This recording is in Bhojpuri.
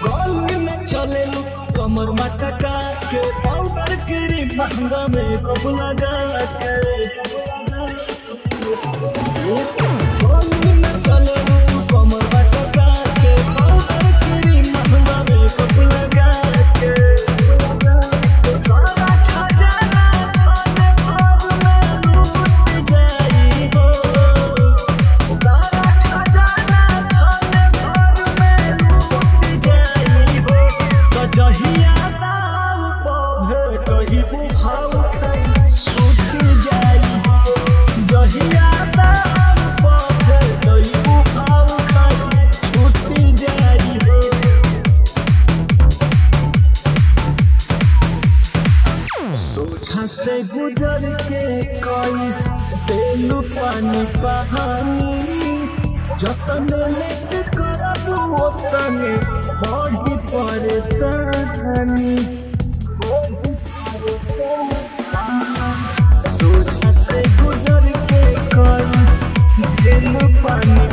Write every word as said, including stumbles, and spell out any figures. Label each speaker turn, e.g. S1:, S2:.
S1: गली में चले लू कमर मटका के पाउडर क्रीम महंगा में कब लगा के गली में चले लू कमर मटका के पाउडर क्रीम महंगा में कब लगा के सारा खजाना छाने भर में लूट जाई हो सारा खजाना छाने भर में लूट जाई हो तो जहिया दाव पभे कहीं बुझाऊ कहीं छूट जाई हो जहिया दाव पभे कहीं बुझाऊ कहीं छूट जाई हो सोचा से गुजर के कोई तेलू पानी कहानी जतने लेके करबू ओतने बड़ी परेशानी सोचा से गुजर के कोई तेलू पानी